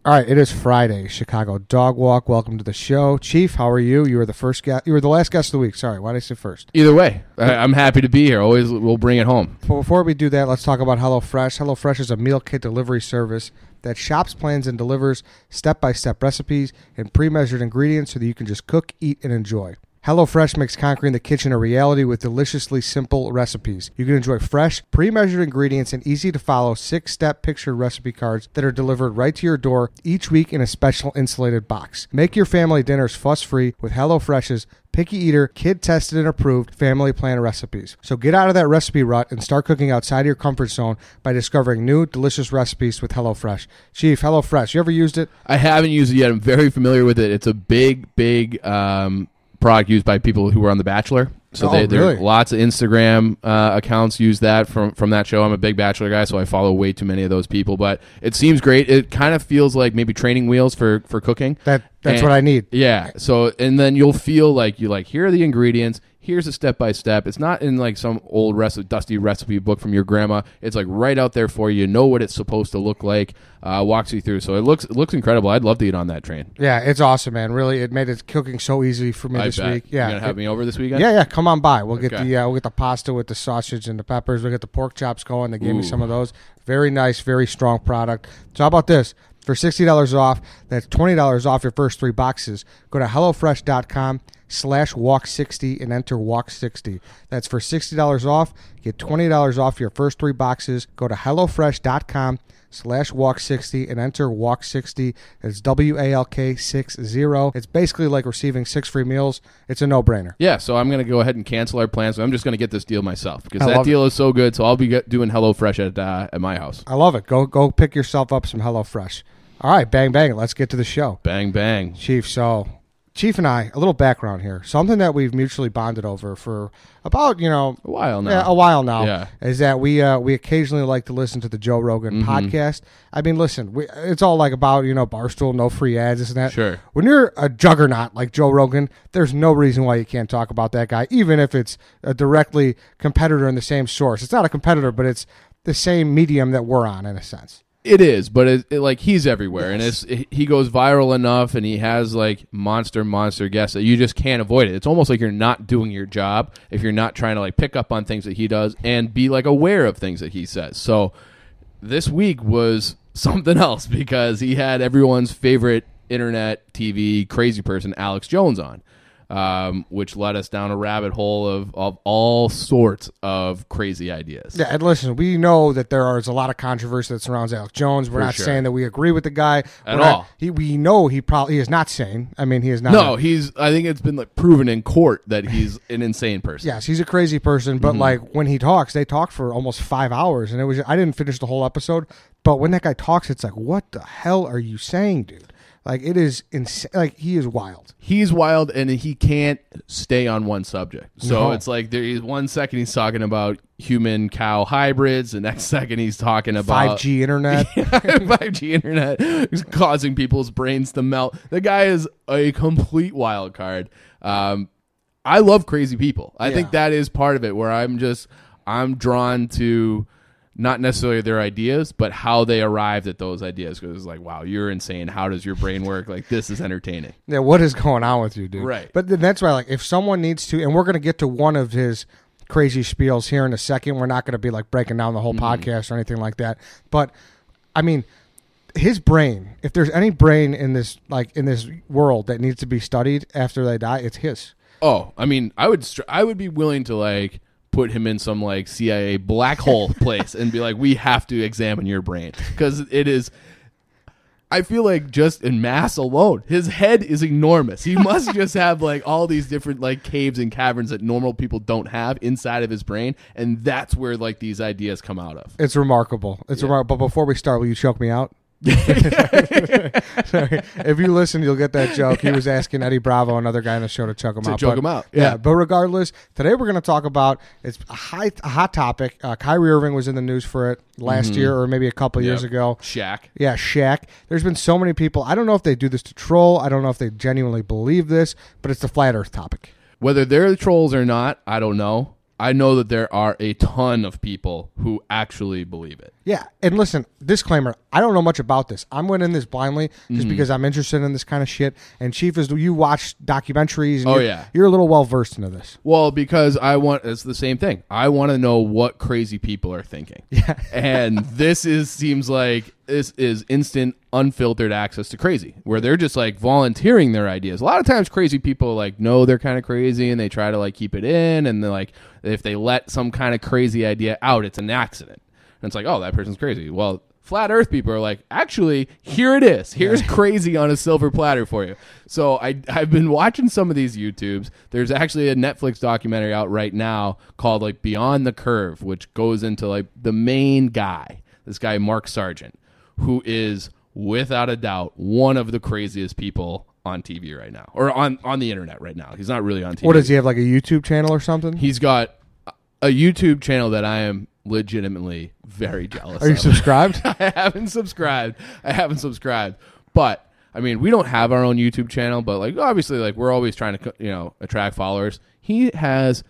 All right, it is Friday, Chicago Dog Walk. Welcome to the show. Chief, how are you? You were the first guest. You were the last guest of the week. Sorry, why did I say first? Either way, I'm happy to be here. Always, we'll bring it home. But before we do that, let's talk about HelloFresh. HelloFresh is a meal kit delivery service that shops, plans, and delivers step-by-step recipes and pre-measured ingredients so that you can just cook, eat, and enjoy. HelloFresh makes conquering the kitchen a reality with deliciously simple recipes. You can enjoy fresh, pre-measured ingredients and easy-to-follow 6-step pictured recipe cards that are delivered right to your door each week in a special insulated box. Make your family dinners fuss-free with HelloFresh's Picky Eater, kid-tested and approved family plan recipes. So get out of that recipe rut and start cooking outside your comfort zone by discovering new, delicious recipes with HelloFresh. Chief, HelloFresh, you ever used it? I haven't used it yet. I'm very familiar with it. It's a big product used by people who were on The Bachelor. So really? there lots of Instagram accounts use that from that show. I'm a big Bachelor guy, so I follow way too many of those people. But it seems great. It kind of feels like maybe training wheels for cooking. That's what I need. Yeah. So and then you'll feel like here are the ingredients. Here's a step-by-step. It's not in like some old dusty recipe book from your grandma. It's like right out there for you. You know what it's supposed to look like. Walks you through. So it looks incredible. I'd love to get on that train. Yeah, it's awesome, man. Really, it made it cooking so easy for me this week. Yeah, you gonna have me over this weekend? Yeah. Come on by. We'll get the pasta with the sausage and the peppers. We'll get the pork chops going. They gave me some of those. Very nice, very strong product. So how about this? For $60 off, that's $20 off your first 3 boxes. Go to HelloFresh.com/walk60 and enter walk60. That's for $60 off. Get $20 off your first 3 boxes. Go to HelloFresh.com/walk60 and enter walk60. That's WALK60. It's basically like receiving 6 free meals. It's a no-brainer. Yeah, so I'm going to go ahead and cancel our plans. I'm just going to get this deal myself because that deal is so good. So I'll be doing HelloFresh at my house. I love it. Go pick yourself up some HelloFresh. All right, bang, bang. Let's get to the show. Bang, bang. Chief, so Chief and I, a little background here. Something that we've mutually bonded over for about, a while now. Yeah, a while now. Yeah. Is that we occasionally like to listen to the Joe Rogan podcast. I mean, listen, it's all like about, Barstool, no free ads, this and that. Sure. When you're a juggernaut like Joe Rogan, there's no reason why you can't talk about that guy, even if it's a directly competitor in the same source. It's not a competitor, but it's the same medium that we're on in a sense. It is, but like he's everywhere, yes. And he goes viral enough, and he has like monster guests that you just can't avoid it. It's almost like you're not doing your job if you're not trying to like pick up on things that he does and be like aware of things that he says. So this week was something else because he had everyone's favorite internet TV crazy person, Alex Jones, on. Which led us down a rabbit hole of all sorts of crazy ideas. Yeah, and listen, we know that there is a lot of controversy that surrounds Alex Jones. We're not saying that we agree with the guy at all. We know he is not sane. I mean, he is not. No, I think it's been like proven in court that he's an insane person. Yes, he's a crazy person. But like when he talks, they talk for almost 5 hours, and I didn't finish the whole episode. But when that guy talks, it's like, what the hell are you saying, dude? Like, it is insane. Like, he is wild. He's wild, and he can't stay on one subject. So it's like there's 1 second he's talking about human-cow hybrids. The next second he's talking about 5G internet. 5G internet is causing people's brains to melt. The guy is a complete wild card. I love crazy people. I think that is part of it where I'm drawn to not necessarily their ideas, but how they arrived at those ideas. Because it's like, wow, you're insane. How does your brain work? Like, this is entertaining. Yeah, what is going on with you, dude? Right. But then that's why, like, if someone needs to, and we're going to get to one of his crazy spiels here in a second. We're not going to be, like, breaking down the whole podcast or anything like that. But, I mean, his brain, if there's any brain in this world that needs to be studied after they die, it's his. Oh, I mean, I would be willing to, like, put him in some like CIA black hole place and be like, we have to examine your brain because it is. I feel like just in mass alone, his head is enormous. He must just have like all these different like caves and caverns that normal people don't have inside of his brain, and that's where like these ideas come out of. It's remarkable. It's remarkable. But before we start, will you choke me out? Sorry. If you listen, you'll get that joke. He was asking Eddie Bravo, another guy on the show, to choke him out. Yeah, but regardless, today we're going to talk about, it's a hot topic. Kyrie Irving was in the news for it last year or maybe a couple years ago. Shaq. Yeah, Shaq. There's been so many people. I don't know if they do this to troll. I don't know if they genuinely believe this, but it's the flat earth topic. Whether they're trolls or not, I don't know. I know that there are a ton of people who actually believe it. Yeah, and listen, disclaimer, I don't know much about this. I'm went in this blindly just because I'm interested in this kind of shit. And Chief, you watch documentaries. And you're a little well-versed into this. Well, because it's the same thing. I want to know what crazy people are thinking. Yeah. And seems like this is instant, unfiltered access to crazy, where they're just like volunteering their ideas. A lot of times crazy people like know they're kind of crazy and they try to like keep it in. And they're like, if they let some kind of crazy idea out, it's an accident. And it's like, oh, that person's crazy. Well, flat earth people are like, actually, here it is. Here's crazy on a silver platter for you. So I've been watching some of these YouTubes. There's actually a Netflix documentary out right now called like Beyond the Curve, which goes into like the main guy, this guy Mark Sargent, who is without a doubt one of the craziest people on TV right now, or on the internet right now. He's not really on TV. What does he have, like a YouTube channel or something? He's got a YouTube channel that I am legitimately very jealous Are you subscribed? I haven't subscribed. But I mean, we don't have our own YouTube channel, but like obviously like we're always trying to attract followers. He has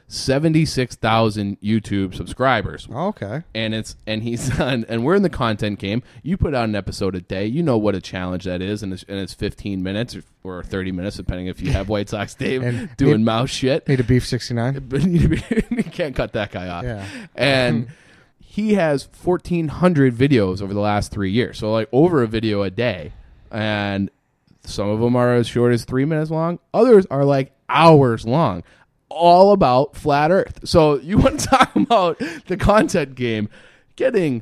76,000 YouTube subscribers. Oh, okay. And he's done, and we're in the content game. You put out an episode a day. You know what a challenge that is, and it's 15 minutes or 30 minutes, depending if you have White Sox Dave doing mouse shit. Need a beef 69. But you can't cut that guy off. Yeah. And he has 1,400 videos over the last 3 years. So like over a video a day, and some of them are as short as 3 minutes long. Others are like hours long. All about flat earth. So you want to talk about the content game, getting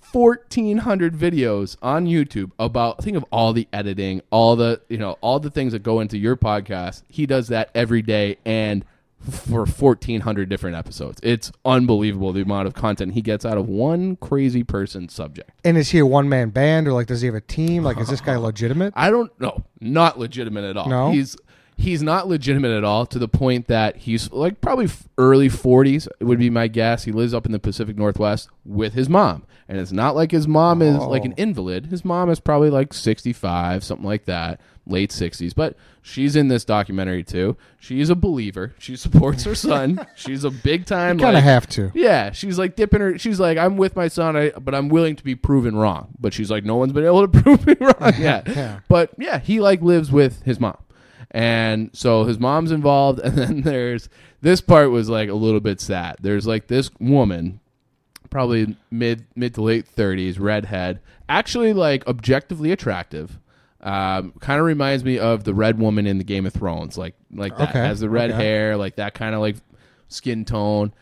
1,400 videos on YouTube about, think of all the editing, all the things that go into your podcast. He does that every day and for 1,400 different episodes. It's unbelievable the amount of content he gets out of one crazy person's subject. And is he a one-man band, or like does he have a team? Like, is this guy legitimate? I don't know. Not legitimate at all. No? He's not legitimate at all, to the point that he's like probably early 40s would be my guess. He lives up in the Pacific Northwest with his mom. And it's not like his mom is like an invalid. His mom is probably like 65, something like that, late 60s. But she's in this documentary too. She's a believer. She supports her son. She's a big time. You kind of have to. Yeah. She's like dipping her. She's like, I'm with my son, but I'm willing to be proven wrong. But she's like, no one's been able to prove me wrong yet. Yeah. But yeah, he like lives with his mom. And so his mom's involved, and then there's this part was like a little bit sad. There's like this woman, probably mid to late 30s, redhead, actually like objectively attractive. Kind of reminds me of the red woman in the Game of Thrones, like that. Okay. Has the red hair, like that kind of like skin tone.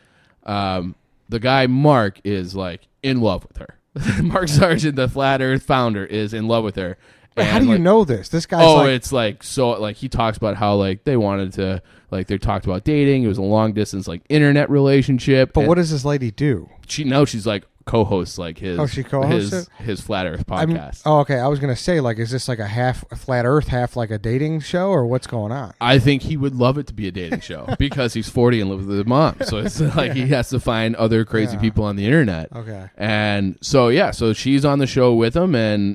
The guy Mark is like in love with her. Mark Sargent, the Flat Earth founder, is in love with her. Wait, how do you know this? This guy's it's like, so like he talks about how like they wanted to, like they talked about dating. It was a long distance like internet relationship. But what does this lady do? She's like co-hosts like his she co-hosts his Flat Earth podcast. Okay. I was gonna say, like, is this like a half Flat Earth, half like a dating show, or what's going on? I think he would love it to be a dating show because he's 40 and lives with his mom. So it's like he has to find other crazy people on the internet. Okay. And so so she's on the show with him, and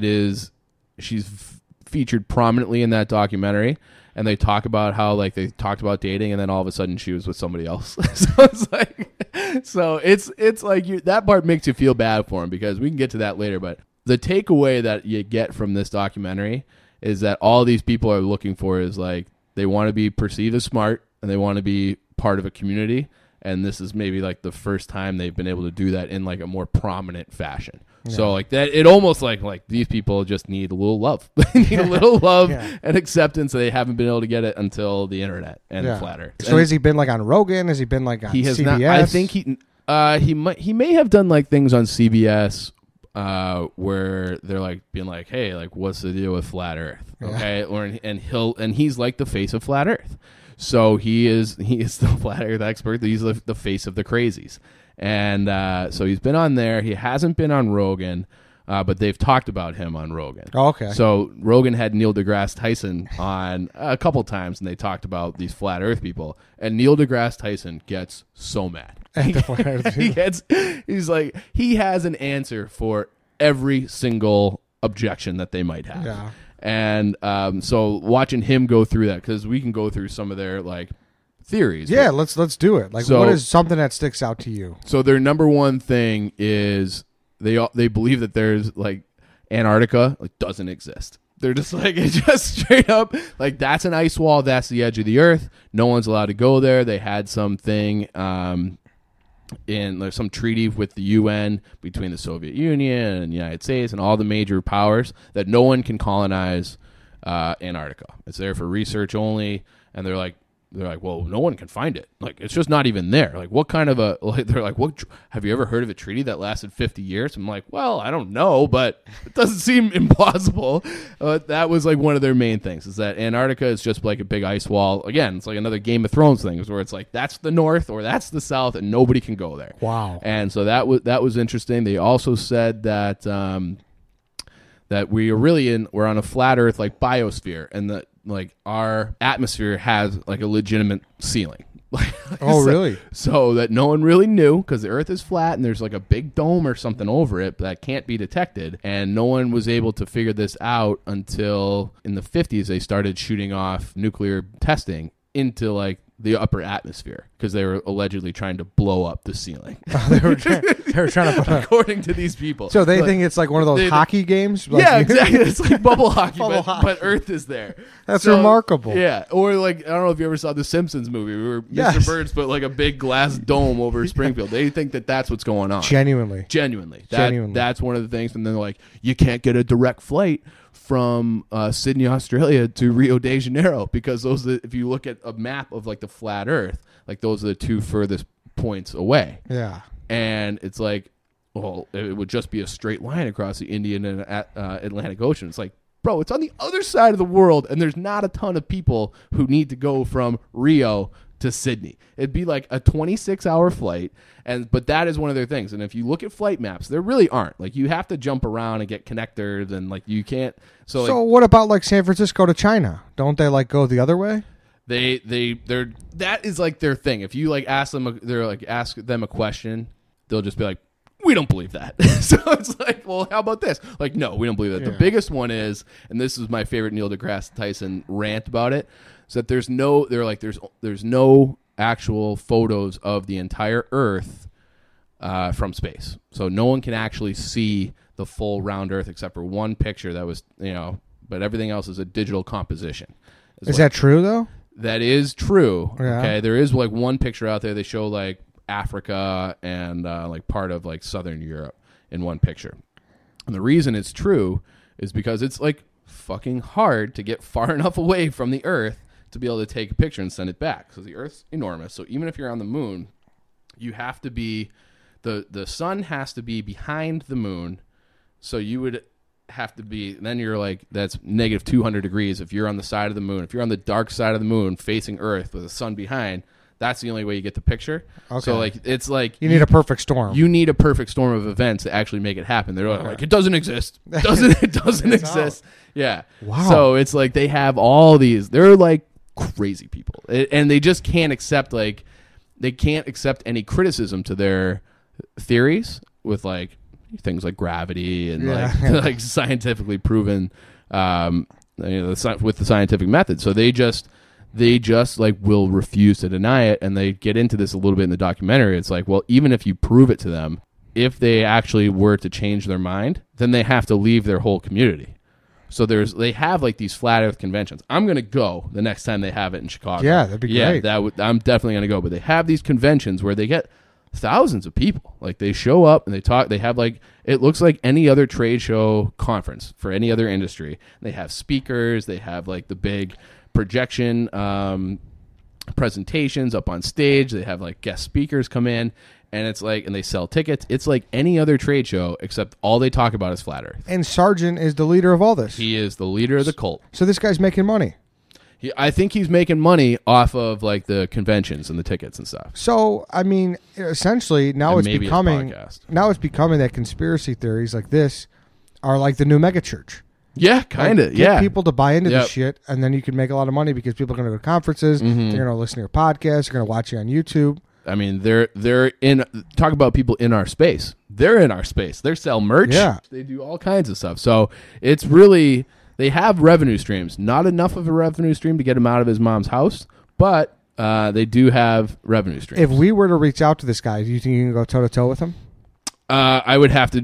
she's featured prominently in that documentary, and they talk about how like they talked about dating, and then all of a sudden she was with somebody else. So it's like that part makes you feel bad for him, because we can get to that later. But the takeaway that you get from this documentary is that all these people are looking for is like they want to be perceived as smart, and they want to be part of a community. And this is maybe like the first time they've been able to do that in like a more prominent fashion. Yeah. So like that, it almost like these people just need a little love. They need a little love and acceptance. They haven't been able to get it until the internet and Flat Earth. So has he been like on Rogan? Has he been like on he has CBS? Not, I think he may have done like things on CBS where they're like being like, hey, like what's the deal with Flat Earth? Okay, and he's like the face of Flat Earth. So he is the Flat Earth expert. He's the face of the crazies. And so he's been on there. He hasn't been on Rogan, but they've talked about him on Rogan. Oh, okay. So Rogan had Neil deGrasse Tyson on a couple times, and they talked about these Flat Earth people. And Neil deGrasse Tyson gets so mad. He's like, he has an answer for every single objection that they might have. Yeah. And so watching him go through that, because we can go through some of their like theories. Yeah, let's do it. Like, what is something that sticks out to you? So their number one thing is they believe that there's like Antarctica like doesn't exist. They're just like, it's just straight up like that's an ice wall. That's the edge of the earth. No one's allowed to go there. They had something in there's some treaty with the UN between the Soviet Union and the United States and all the major powers that no one can colonize Antarctica. It's there for research only. And they're like, well, no one can find it. Like, it's just not even there. Like, what kind of they're like, what, have you ever heard of a treaty that lasted 50 years? I'm like, well, I don't know, but it doesn't seem implausible. That was like one of their main things is that Antarctica is just like a big ice wall. Again, it's like another Game of Thrones thing where it's like, that's the north or that's the south and nobody can go there. Wow. And so that was interesting. They also said that, that we're on a flat earth like biosphere and that like our atmosphere has like a legitimate ceiling. Oh, really? So that no one really knew because the earth is flat and there's like a big dome or something over it that can't be detected. And no one was able to figure this out until in the 50s they started shooting off nuclear testing into like the upper atmosphere because they were allegedly trying to blow up the ceiling. They were trying to put according to these people. So they think it's like one of those hockey games? Like, yeah, exactly. It's like bubble hockey, but Earth is there. That's remarkable. Yeah. Or like, I don't know if you ever saw the Simpsons movie where Mr. Burns put like a big glass dome over Springfield. They think that that's what's going on. Genuinely. That's one of the things. And then they're like, you can't get a direct flight from Sydney, Australia to Rio de Janeiro because if you look at a map of like the flat earth, like those are the two furthest points away. Yeah. And it's like, well, it would just be a straight line across the Indian and Atlantic Ocean. It's like, bro, it's on the other side of the world and there's not a ton of people who need to go from Rio to Sydney. It'd be like a 26-hour flight, but that is one of their things. And if you look at flight maps, there really aren't. Like you have to jump around and get connectors, and like you can't. So what about like San Francisco to China? Don't they like go the other way? They're that is like their thing. If you like ask them a question, they'll just be like, we don't believe that. So it's like, well, how about this? Like, no, we don't believe that. Yeah. The biggest one is, and this is my favorite Neil deGrasse Tyson rant about it, is that there's no actual photos of the entire Earth from space. So no one can actually see the full round Earth except for one picture that was, but everything else is a digital composition. Is that true though? That is true. Yeah. Okay, there is like one picture out there. They show like Africa and like part of like Southern Europe in one picture. And the reason it's true is because it's like fucking hard to get far enough away from the Earth to be able to take a picture and send it back. So the Earth's enormous. So even if you're on the moon, you have to be the sun has to be behind the moon. So you would have to be, then you're like, that's negative 200 degrees if you're on the side of the moon. If you're on the dark side of the moon facing Earth with the sun behind, that's the only way you get the picture. Okay. So like it's like you need a perfect storm. You need a perfect storm of events to actually make it happen. They're like, it doesn't exist. It doesn't exist. Yeah. Wow. So it's like they have all these. They're like crazy people, and they just can't accept any criticism to their theories with like things like gravity and like scientifically proven with the scientific method. So they just like will refuse to deny it, and they get into this a little bit in the documentary. It's like, well, even if you prove it to them, if they actually were to change their mind, then they have to leave their whole community. So they have like these flat Earth conventions. I'm gonna go the next time they have it in Chicago. Yeah, that'd be great. I'm definitely gonna go. But they have these conventions where they get thousands of people. Like they show up and they talk. They have like, it looks like any other trade show conference for any other industry. They have speakers. They have like the big projection presentations up on stage. They have like guest speakers come in, and it's like, and they sell tickets. It's like any other trade show, except all they talk about is flat Earth. And Sargent is the leader of all this. He is the leader of the cult. So this guy's making money. I think he's making money off of like the conventions and the tickets and stuff. So I mean, essentially now it's becoming that conspiracy theories like this are like the new megachurch. Yeah, kind of. Like, get people to buy into this shit, and then you can make a lot of money because people are going to go to conferences. Mm-hmm. They're going to listen to your podcast. They're going to watch you on YouTube. I mean, they're in. Talk about people in our space. They're in our space. They sell merch. Yeah, they do all kinds of stuff. So it's really, they have revenue streams. Not enough of a revenue stream to get him out of his mom's house, but they do have revenue streams. If we were to reach out to this guy, do you think you can go toe to toe with him? I would have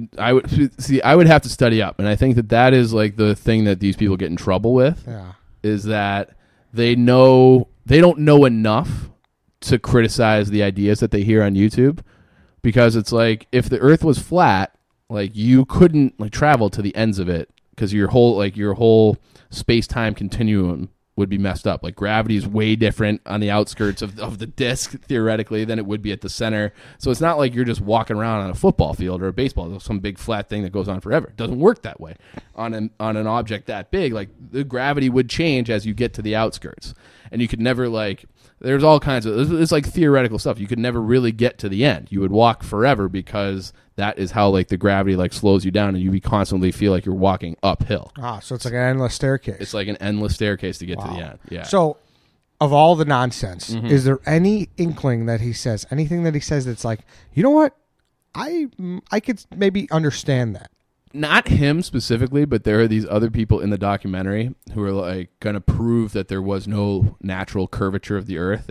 to study up, and I think that is like the thing that these people get in trouble with. Yeah. Is that they don't know enough to criticize the ideas that they hear on YouTube, because it's like if the Earth was flat, like you couldn't like travel to the ends of it because your whole space-time continuum would be messed up. Like gravity is way different on the outskirts of the disk theoretically than it would be at the center. So it's not like you're just walking around on a football field or a baseball, some big flat thing that goes on forever. It doesn't work that way on an object that big. Like the gravity would change as you get to the outskirts, and you could never like. There's all kinds of it's like theoretical stuff. You could never really get to the end. You would walk forever because that is how like the gravity like slows you down, and you constantly feel like you're walking uphill. So it's like an endless staircase. It's like an endless staircase to get to the end. Yeah. So, of all the nonsense, is there any inkling that he says, anything that he says that's like, you know what, I could maybe understand that? Not him specifically, but there are these other people in the documentary who are like going to prove that there was no natural curvature of the Earth.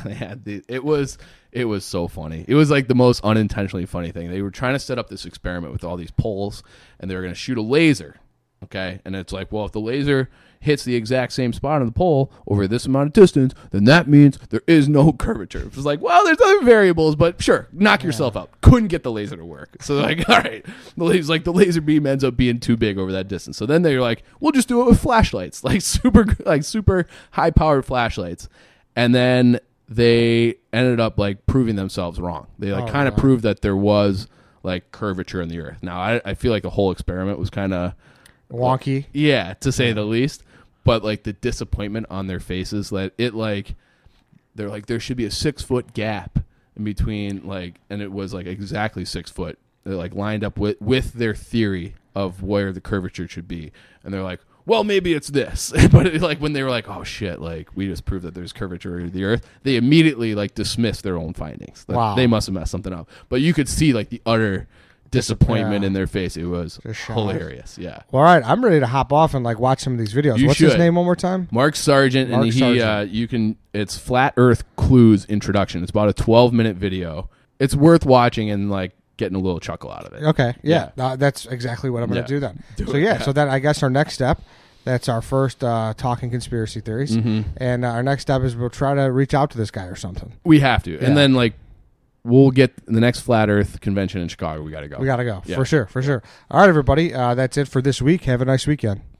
It was so funny. It was like the most unintentionally funny thing. They were trying to set up this experiment with all these poles, and they were going to shoot a laser. Okay, and it's like, well, if the laser hits the exact same spot on the pole over this amount of distance, then that means there is no curvature. It was like, well, there's other variables, but sure, knock yourself out. Couldn't get the laser to work. So they're like, all right, the laser beam ends up being too big over that distance. So then they're like, we'll just do it with flashlights, like super high powered flashlights, and then they ended up like proving themselves wrong. They kind of proved that there was like curvature in the Earth. Now I feel like the whole experiment was kind of wonky, to say the least. But like the disappointment on their faces, they're like there should be a 6-foot gap in between, like, and it was like exactly 6 foot. They're like lined up with their theory of where the curvature should be, and they're like, well, maybe it's this. But like when they were like, oh shit, like we just proved that there's curvature of the Earth, they immediately like dismissed their own findings. Wow. They must have messed something up. But you could see like the utter disappointment in their face. It was hilarious. Yeah. Well, all right, I'm ready to hop off and like watch some of these videos. What's his name one more time? Mark Sargent. It's Flat Earth Clues Introduction. It's about a 12-minute video. It's worth watching and like getting a little chuckle out of it. Okay. Yeah. That's exactly what I'm going to do then. So then I guess our next step, that's our first talking conspiracy theories. And our next step is we'll try to reach out to this guy or something. We have to. And then like we'll get the next Flat Earth convention in Chicago. We got to go. For sure. All right, everybody. That's it for this week. Have a nice weekend.